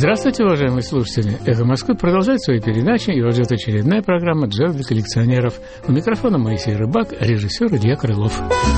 Здравствуйте, уважаемые слушатели! «Эхо Москвы» продолжает свои передачи, и вот это очередная программа «Джаз для коллекционеров». У микрофона Моисей Рыбак, режиссер Илья Крылов.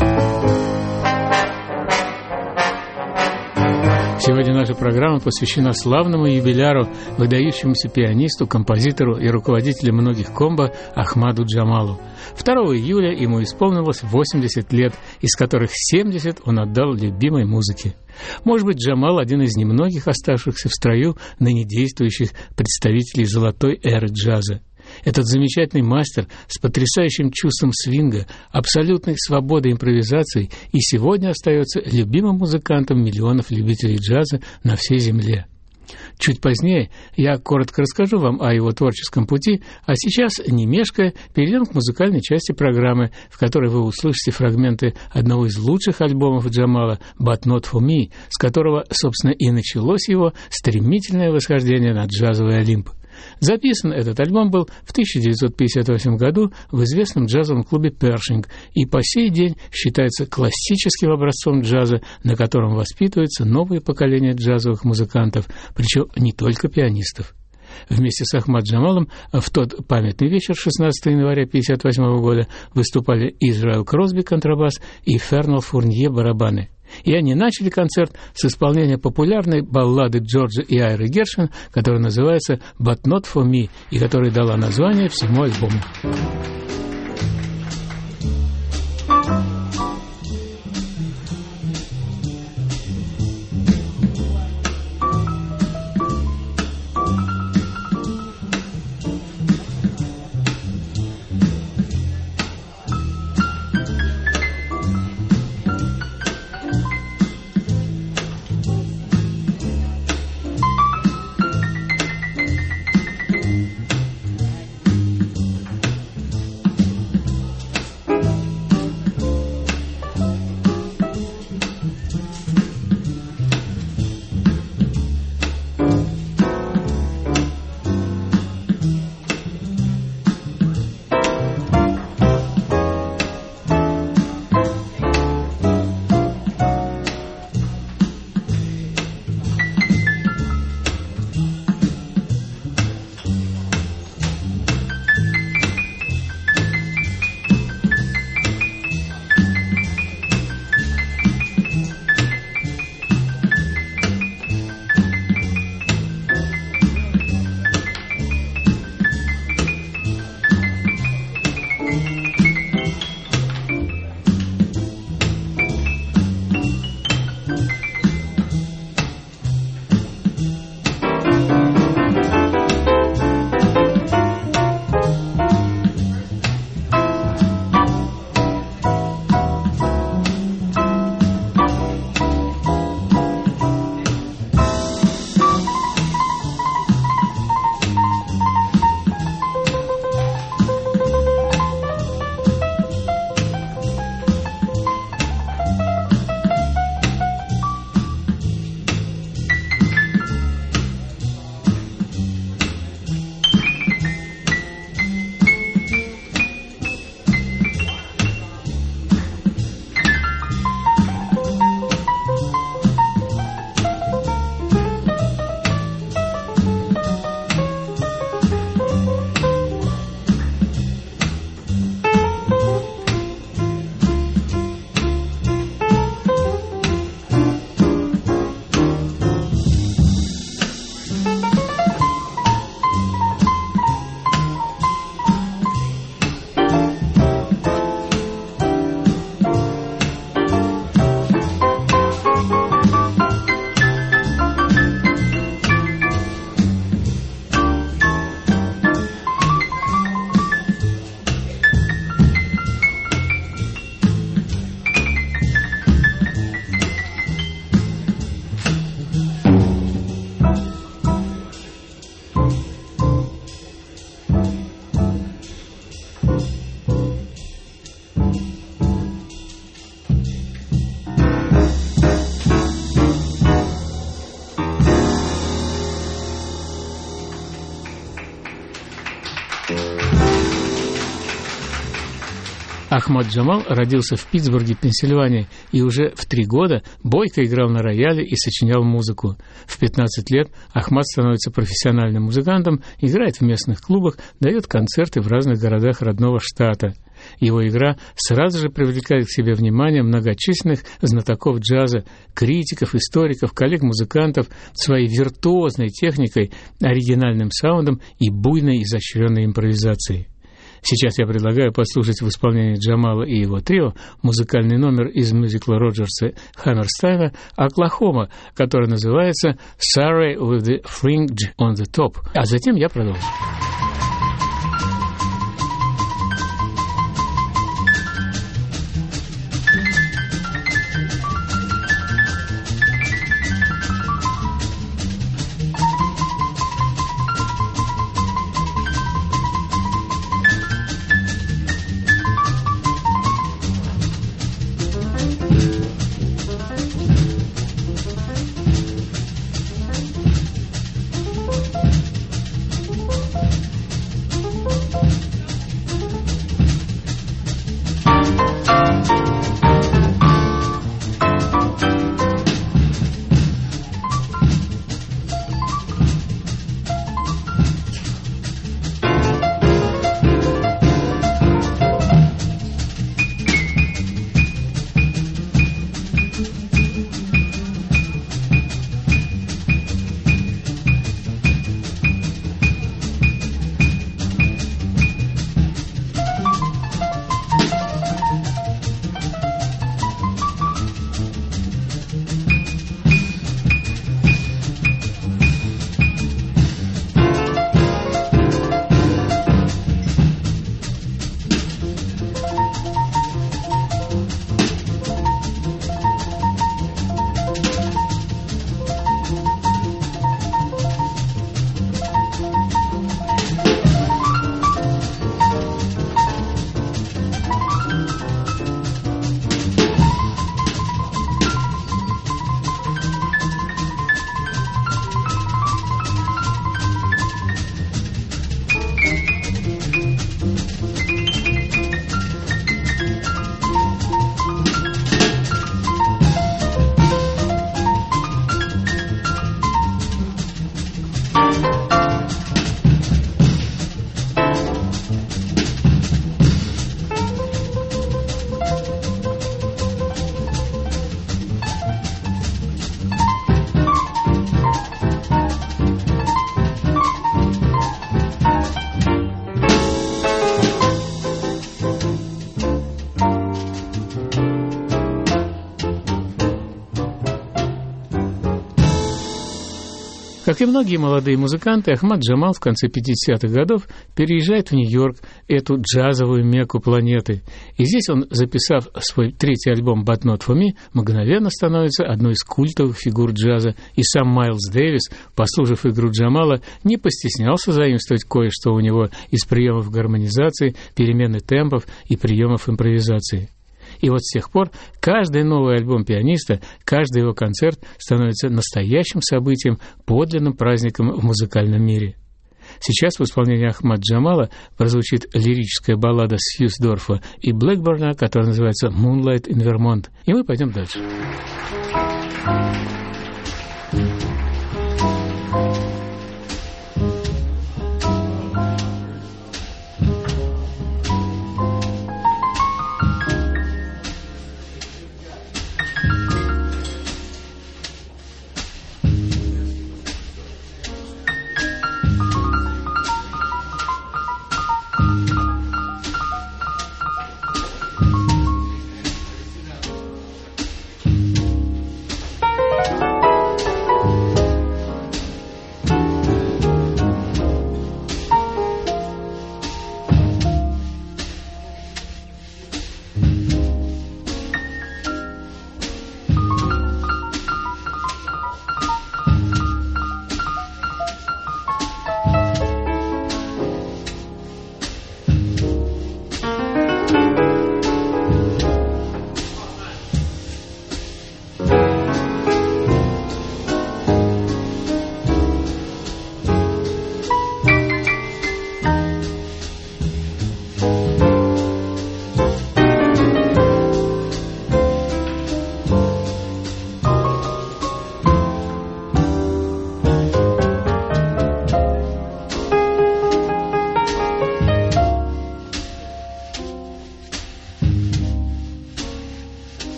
Сегодня наша программа посвящена славному юбиляру, выдающемуся пианисту, композитору и руководителю многих комбо Ахмаду Джамалу. 2 июля ему исполнилось 80 лет, из которых 70 он отдал любимой музыке. Может быть, Джамал – один из немногих оставшихся в строю ныне действующих представителей золотой эры джаза. Этот замечательный мастер с потрясающим чувством свинга, абсолютной свободой импровизации и сегодня остается любимым музыкантом миллионов любителей джаза на всей земле. Чуть позднее я коротко расскажу вам о его творческом пути, а сейчас, не мешкая, перейдем к музыкальной части программы, в которой вы услышите фрагменты одного из лучших альбомов Джамала «But Not For Me», с которого, собственно, и началось его стремительное восхождение на джазовый Олимп. Записан этот альбом был в 1958 году в известном джазовом клубе «Першинг» и по сей день считается классическим образцом джаза, на котором воспитывается новое поколение джазовых музыкантов, причем не только пианистов. Вместе с Ахмад Джамалом в тот памятный вечер 16 января 1958 года выступали Израиль Кросби контрабас и Фернал Фурнье барабаны. И они начали концерт с исполнения популярной баллады Джорджа и Айры Гершвин, которая называется «But Not For Me» и которая дала название всему альбому. Ахмад Джамал родился в Питтсбурге, Пенсильвания, и уже в 3 года бойко играл на рояле и сочинял музыку. В 15 лет Ахмад становится профессиональным музыкантом, играет в местных клубах, дает концерты в разных городах родного штата. Его игра сразу же привлекает к себе внимание многочисленных знатоков джаза, критиков, историков, коллег-музыкантов своей виртуозной техникой, оригинальным саундом и буйной изощренной импровизацией. Сейчас я предлагаю послушать в исполнении Джамала и его трио музыкальный номер из мюзикла Роджерса Хаммерстайна «Оклахома», который называется «Surrey with the Fringe on the Top». А затем я продолжу. Как и многие молодые музыканты, Ахмад Джамал в конце 50-х годов переезжает в Нью-Йорк, эту джазовую мекку планеты. И здесь он, записав свой 3-й альбом «But Not For Me», мгновенно становится одной из культовых фигур джаза. И сам Майлз Дэвис, послушав игру Джамала, не постеснялся заимствовать кое-что у него из приемов гармонизации, перемены темпов и приемов импровизации. И вот с тех пор каждый новый альбом пианиста, каждый его концерт становится настоящим событием, подлинным праздником в музыкальном мире. Сейчас в исполнении Ахмад Джамала прозвучит лирическая баллада Сьюсдорфа и Блэкборна, которая называется «Moonlight in Vermont». И мы пойдем дальше.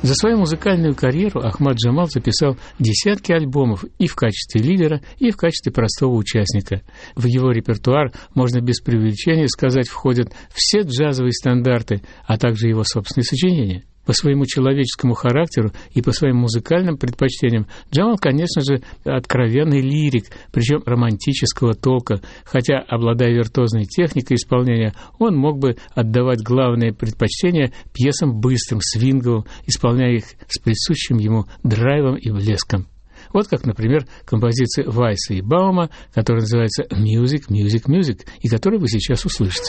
За свою музыкальную карьеру Ахмад Джамал записал десятки альбомов и в качестве лидера, и в качестве простого участника. В его репертуар, можно без преувеличения сказать, входят все джазовые стандарты, а также его собственные сочинения. По своему человеческому характеру и по своим музыкальным предпочтениям Джамал, конечно же, откровенный лирик, причем романтического толка, хотя, обладая виртуозной техникой исполнения, он мог бы отдавать главное предпочтение пьесам быстрым, свинговым, исполняя их с присущим ему драйвом и блеском. Вот как, например, композиция Вайса и Баума, которая называется «Music, Music, Music», и которую вы сейчас услышите.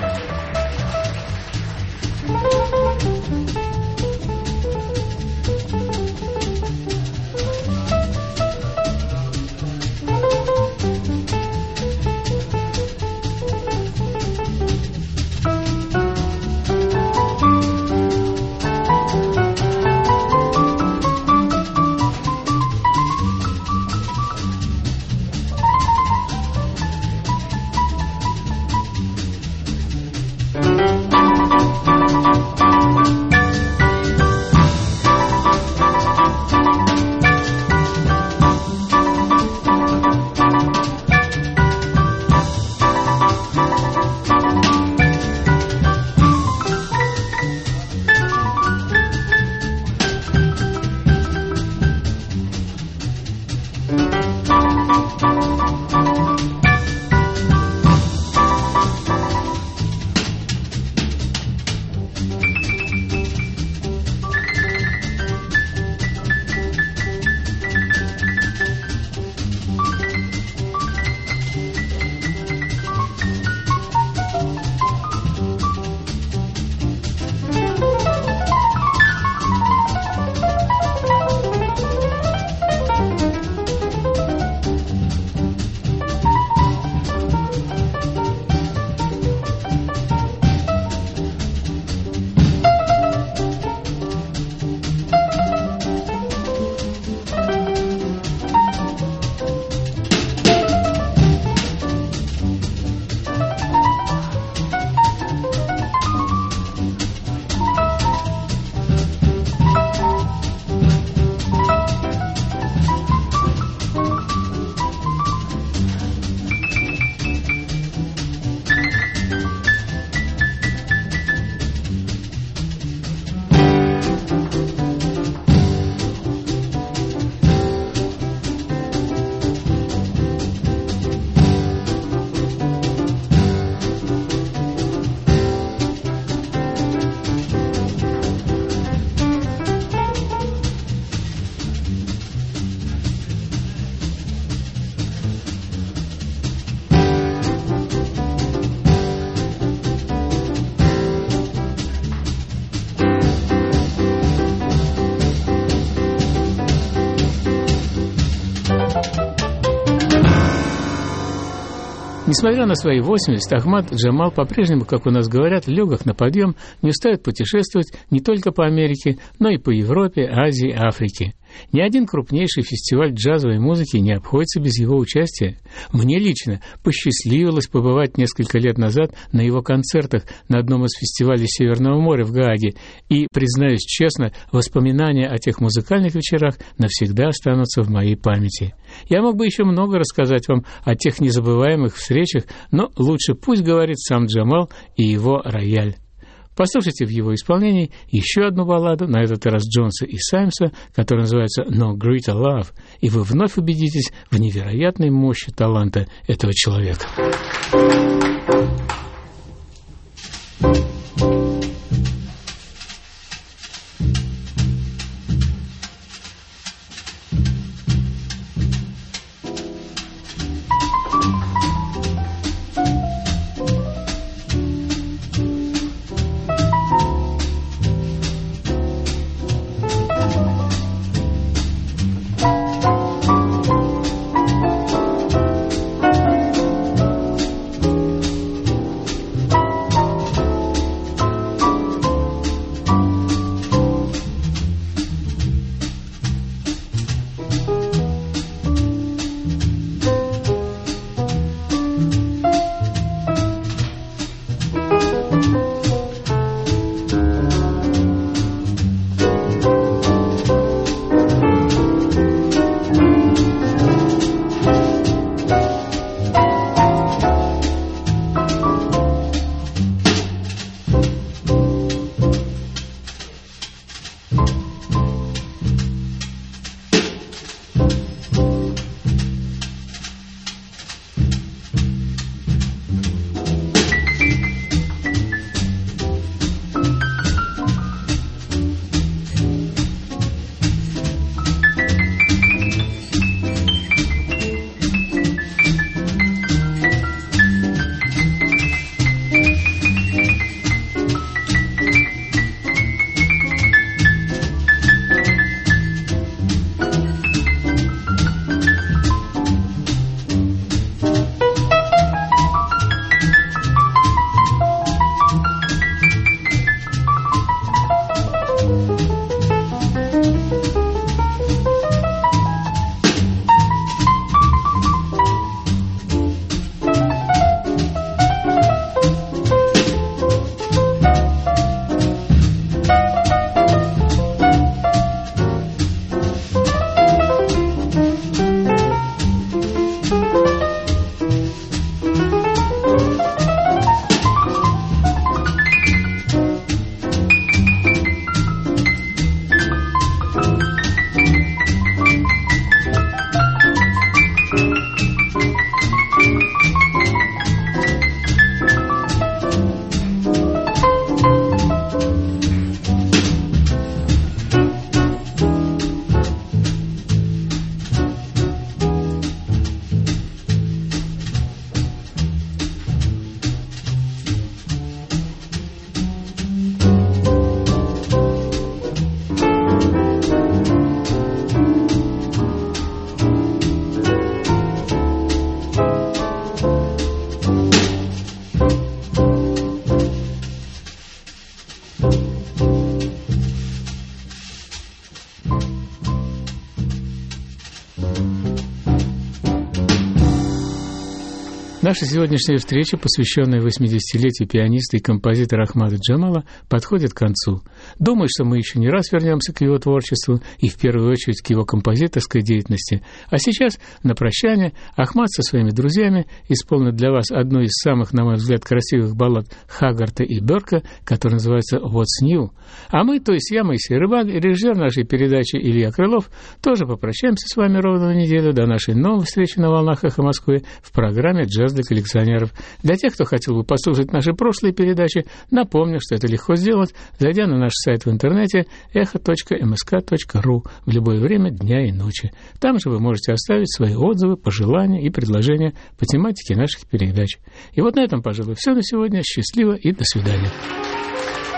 Несмотря на свои 80, Ахмад Джамал по-прежнему, как у нас говорят, легок на подъем, не устает путешествовать не только по Америке, но и по Европе, Азии, Африке. Ни один крупнейший фестиваль джазовой музыки не обходится без его участия. Мне лично посчастливилось побывать несколько лет назад на его концертах на одном из фестивалей Северного моря в Гааге, и, признаюсь честно, воспоминания о тех музыкальных вечерах навсегда останутся в моей памяти. Я мог бы еще много рассказать вам о тех незабываемых встречах, но лучше пусть говорит сам Джамал и его рояль. Послушайте в его исполнении еще одну балладу, на этот раз Джонса и Саймса, которая называется «No Greater Love», и вы вновь убедитесь в невероятной мощи таланта этого человека. Наша сегодняшняя встреча, посвященная 80-летию пианиста и композитора Ахмада Джамала, подходит к концу. Думаю, что мы еще не раз вернемся к его творчеству и в первую очередь к его композиторской деятельности. А сейчас, на прощание, Ахмад со своими друзьями исполнит для вас одну из самых, на мой взгляд, красивых баллад Хагарта и Берка, которая называется «What's New?». А мы, то есть я, Моисей Рыбак, и режиссер нашей передачи Илья Крылов, тоже попрощаемся с вами ровно на неделю до нашей новой встречи на волнах «Эхо Москвы» в программе «Джаз для коллекционеров». Для тех, кто хотел бы послушать наши прошлые передачи, напомню, что это легко сделать, зайдя на наш сайт в интернете echo.msk.ru в любое время дня и ночи. Там же вы можете оставить свои отзывы, пожелания и предложения по тематике наших передач. И вот на этом, пожалуй, все на сегодня. Счастливо и до свидания.